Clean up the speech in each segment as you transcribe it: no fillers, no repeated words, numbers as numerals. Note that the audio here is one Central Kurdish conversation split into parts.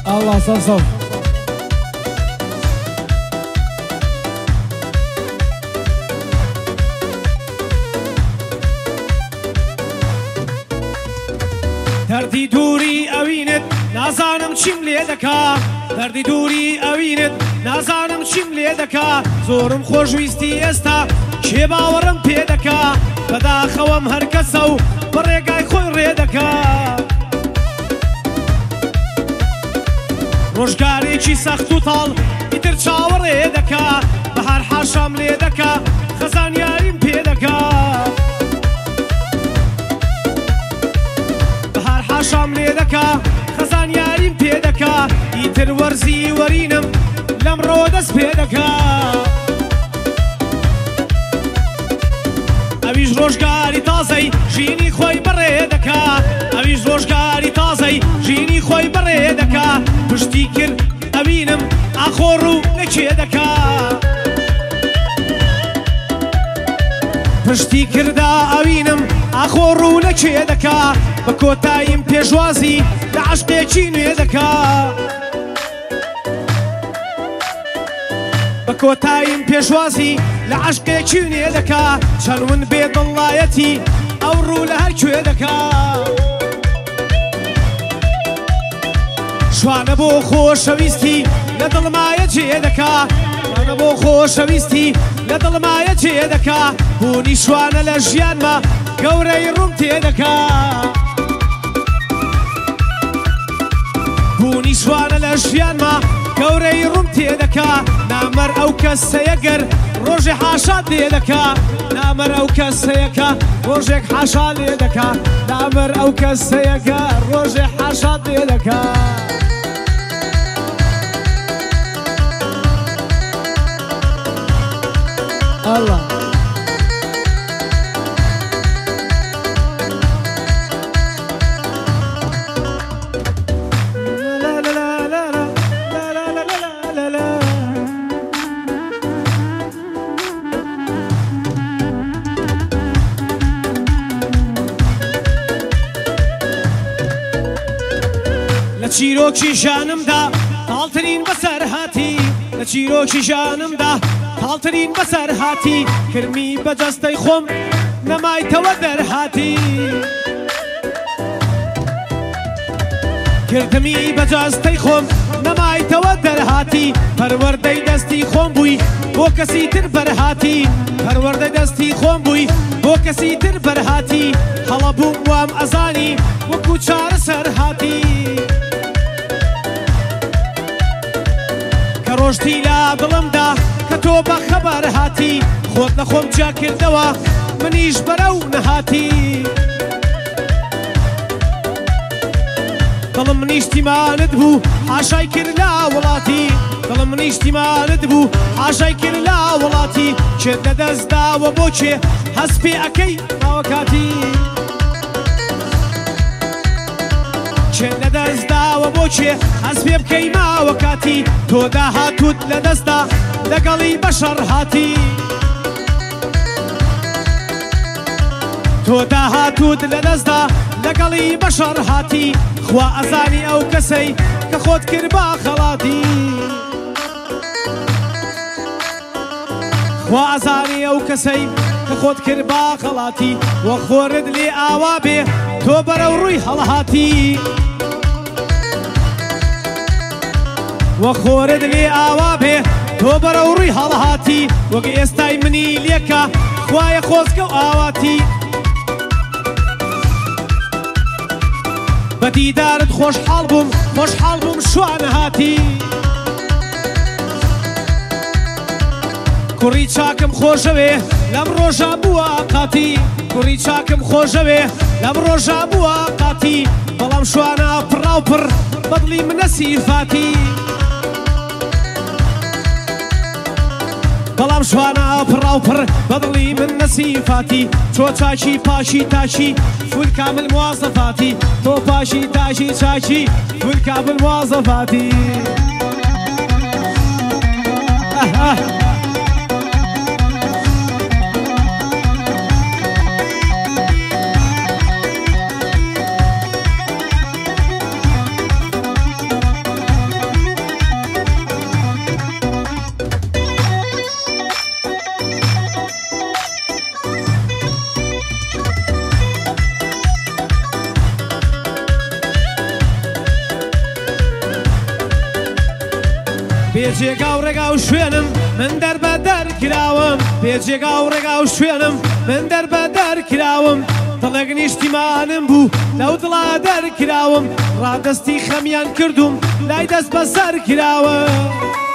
الله صف دەردی دووری ئەوینت نازانم چیم لێ دەکا دەردی دووری ئەوینت نازانم چیم لێ دەکا زۆرم خۆشویستی ئێستا کێ باوەڕم پێ دەکا بەداخەوەم هەر کەسە و بەڕێگای خۆی ڕێ دەکا ڕۆژگارێکی سەخت و تاڵ ئیتر چاوەڕێ دەکا بەهار حاشام لێ دەکا خەزان یاریم پێ دەکا حاشام لێ دەکا خەزان یاریم پێ دەکا ئیتر وەرزی وەرینم لەمڕۆ دەست پێ دەکا ئەویش ڕۆژگاری تازەی ژینی خۆی بەڕێ دەکا ئەویش ڕۆژگاری تازەی ژینی خۆی بەڕێ دەکا پشتی کرد ئەبینم ئاخۆڕ و لەکێ دەکا پشتی کردا ئەوینم ئاخۆڕ و لەکێ دەکا بە کۆتاییم پێشوازی لە عەشقێکی نوێ دەکا بە کۆتاییم پێشوازی لە عەشقێکی نوێ دەکا چەنون بێدڵایەتی ئەو ڕوو لە هەر کوێ دەکا شوانە بۆ خۆشەویستی لە دڵمایە جێ دەکا شوانە بۆ خۆشەویستی لە دڵمایە جێ دەکا بوونی شوانە لە ژیانمە گەورەی ڕووم تێ دەکا بوونی شوانە لە ژیانمە گەورەی ڕووم تێ دەکا نامەر ئەو کەسەیەگەر ڕۆژێ حاشا لێ دەکا نامەر ئەو کەسەیەکە ڕۆژێک حاشا لێ دەکا نامەر ئەو کەسەیەکە ڕۆژێ حاشا لێ دەکا الله لە چیرۆکی ژانمدا تاڵترین بەسەر هاتی لە چیرۆکی ژانمدا تاڵترین بەسەر هاتی کرمی بەجەستەی خۆم نەمایتەوە دەرهاتی کردمی بەجەستەی خۆم نەمایتەوە دەرهاتی پەروەردەی دەستی خۆم بووی بۆ کەسی تر بەرهاتی پەروەردەی دەستی خۆم بووی بۆ کەسی تر بەرهاتی هەڵە بووم وام ئەزانی وەکو چارە سەرهاتی کە ڕۆژتی لا دڵمدا کە تۆ بە خەبەر هاتی خۆت لە خۆم جا کردەوە منیش بەرەو نەهاتی دڵم نیشتیمانت بوو حاشای کرد لا وڵاتی دڵم نیشتیمانت بوو حاشای کرد لا وڵاتی چێت لەدەستداوە بۆ چێ هەست پێ ئەکەی ماوە کاتی چێت لەدەستداوە بۆ چێ هەست پێ بکەی ماوە کاتی تۆ داهاتوت لەدەستدا لەگەڵی بەشەڕ هاتی تۆ داهاتوت لەدەستدا لەگەڵی بەشەڕ هاتی خوا ئەزانی ئەو کەسەی کە خۆت کرد با خەڵاتی خوا ئەزانی ئەو کەسەی کە خۆت کرد با خەڵاتی وە خۆرت لێ ئاوا بێ تۆ بەرەو ڕووی هەڵهاتی وە خۆرت لێ ئاوا بێ تۆ بەرەو ڕووی هەڵهاتی وەک ئێستای منی لێکە خوایە خۆزگە و ئاواتی بە دیدارت خۆشحاڵ بووم شوانە هاتی کوڕی چاکم خۆشەوێ لەم ڕۆژە بووە قاتی کوڕی چاکم خۆشەوێ لەم ڕۆژە بووە قاتی بەڵام شوانە پڕاوپڕ بەدڵی منە سیفاتی بەڵام شوانە پڕاوپڕ بەدڵی من نەسیفاتی تۆ چاچی پاشی تاچی فول کامل موازەفاتی تۆ پاشی تاشی چاچی فول کامل موازەفاتی بێجێگا و ڕێگا و شوێنم من دەربەدەر کراوم بێجێگا و ڕێگا و شوێنم من دەربەدەر کراوم دڵێک نیشتیمانم بوو لەو دڵا دەرکراوم ڕادەستی خەمیان کردوم لای دەست بەسەر کراوم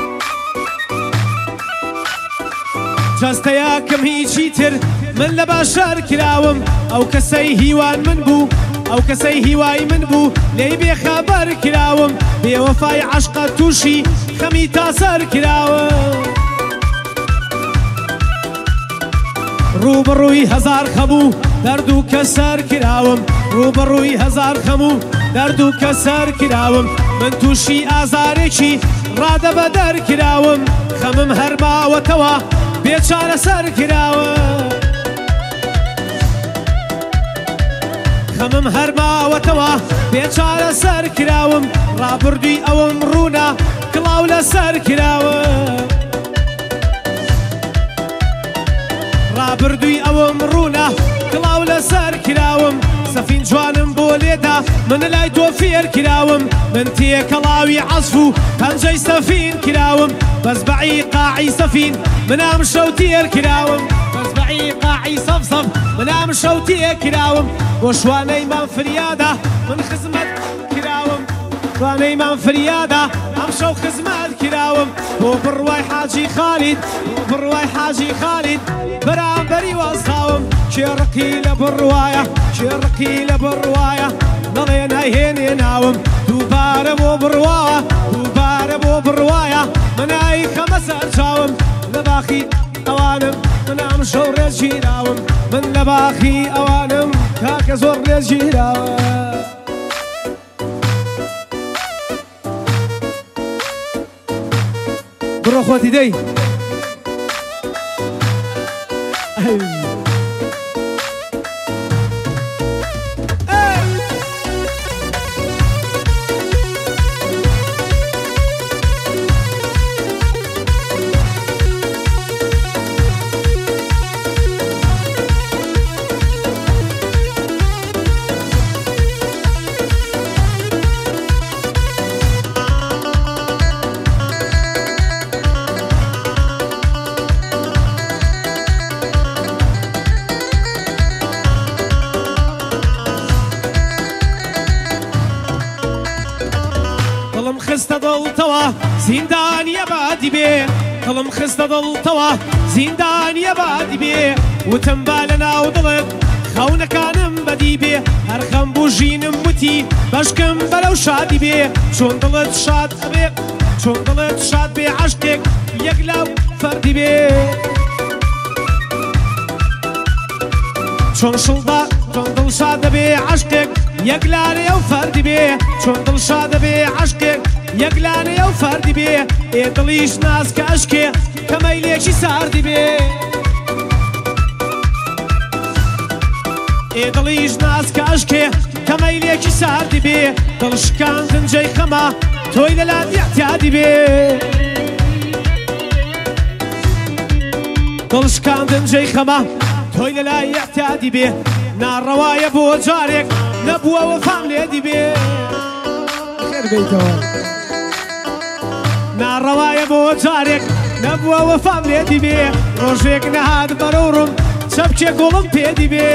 جەستەیەکەم هیچی تر من لە باشەر کراوم ئەو کەسەی هیوان من بوو ئەو کەسەی هیوای من بوو لێی بێخەبەر کراوم بێوەفای عەشقە تووشی خەمی تاسەر کراوم ڕوبەڕووی هەزار خەموو دەرد و کەسەر کراوم ڕوبەڕووی هەزار خەموو دەرد و کەسەر کراوم من تووشی ئازارێکی ڕادەبەدەر کراوم خەمم هەرماوەتەوە بێچارە سەر کراوم خەمم هەرماوەتەوە بێچارە سەر کراوم ڕابردووی ئەوم ڕوونا کڵاو لەسەر کراوم ڕابردووی ئەوم ڕوونا کڵاو لەسەر کراوم سەفین جوانم بۆ لێدا من لای تۆ فێر کراوم من تێکەڵاوی عەزف و پەنجەی سەفین کراوم بەزبەعی قاعی سەفین من ئەم شەو تێر کراوم بەزبەعی قاعی سەفسەف من ئەم شەو تێر کراوم بۆ شوانەی مام فریادا من خزمەت کراوم شوانەی مام فریادا ئەم شەو خزمەت کراوم بۆ بڕوای حاجی خالید بۆ بڕوای حاجی خالید بەرامبەری وەستاوم چێڕقی لە بڕوایە چێڕقی لە بڕوایە دەڵێ نایهێنێ ناوم دووبارە بۆ بڕوایە دووبارە بۆ بڕوایە منای خەمە سەر چاوم لە باخی ئەوانم من ئەم شەو ڕێزگیراوم من لە باخی ئەوانم کاکە زۆر ڕێزگیراوە بڕۆ خۆتی دەی خستە دڵتەوە زیندانیە بادی بێ دڵم خستە دڵتەوە زیندانیە بادی بێ وتم با لە ناو دڵت خەونەکانم بەدی بێ هەر خەم بوو ژینم وتی بەشکم بەرەو شادی بێ چۆن دڵت شاد ئەبێ چۆن دڵت شاد بێ عەشقێک یەک لاو فەردی بێ چۆن شڵدا چۆن دڵ شاد دەبێ عەشقێک یەک لارەیە و فەردی بێ چۆن دڵ شاد دەبێ عەشقێک یەک لانەیە و فەردی بێ ئێ دڵیش ناز کە عەشقێ کە مەیلێکی ساردی بێ ئێ دڵیش ناز کە عەشقێ کە مەیلێکی ساردی بێ دڵشکاندن جێی خەمە تۆی لەلات یەحتیادی بێ دڵشکاندن جێی خەمە تۆی لەلای یەحتیادی بێ ناڕەوایە بۆ جارێک نەبووە وەفام لێدی بێ خێر بێیتەوە ناڕەوایە بۆ جارێک نەبووە وەفام لێدی بێ ڕۆژێک نەهات بەرەوڕم چەپچێ گوڵم پێدی بێ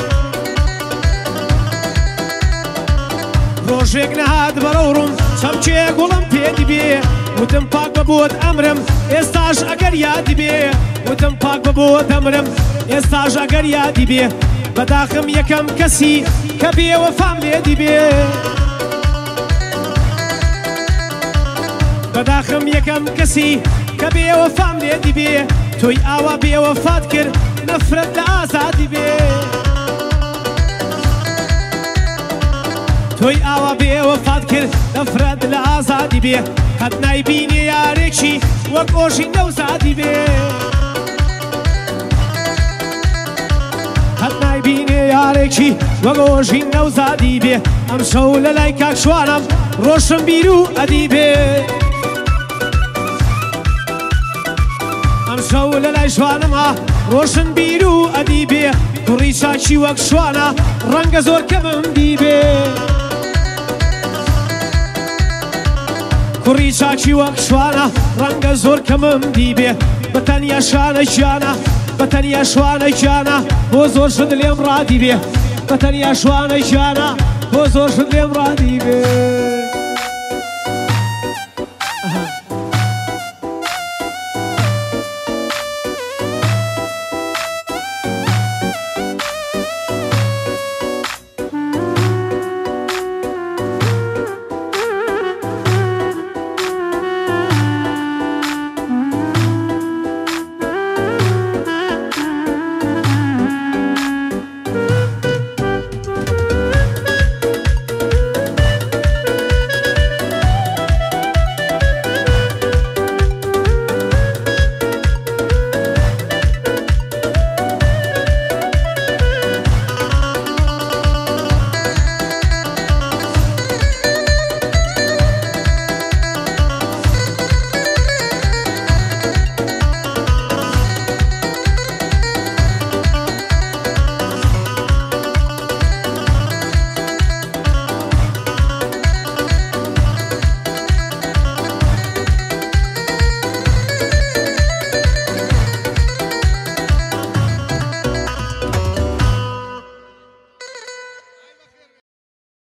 ڕۆژێک نەهات بەرەوڕم چەپچێ گوڵم پێدی بێ وتم پاک بەبووت ئەمرم ئێستاش ئەگەر یادی بێ وتم پاک بەبووت ئەمرم ئێستاش ئەگەر یادی بێ بەداخم یەکەم کەسی کە بێوەفام لێدی بێ بەداخم یەکەم کەسی کە بێوەفام لێدی بێ تۆی ئاوا بێوەفات کرد نەفرەت لە ئازادی بێ تۆی ئاوا بێوەفات کرد نەفرەت لە ئازادی بێ قەت نایبینێ یارێکی وەک ئۆژی نەوزادی بێ قەت نایبینێ یارێکی وەک ئۆژی نەوزادی بێ ئەم شەو لە لای کاک شوانم ڕۆشن بیر و ئەدی بێ ئەم شەو لە لای شوانمە ڕۆشن بیر و ئەدی بێ کوڕی چاکی وەک شوانە ڕەنگە زۆر کەمم دی بێ کوڕی چاچی وەک شوانە ڕەنگە زۆر کەمم دیبێ بەتەنیا شانە گیانە بەتەنیا شوانە گیانە بۆ زۆر شت لێم ڕادی بێ بەتەنیا شوانە گیانە بۆ زۆر شت لێم ڕادی بێ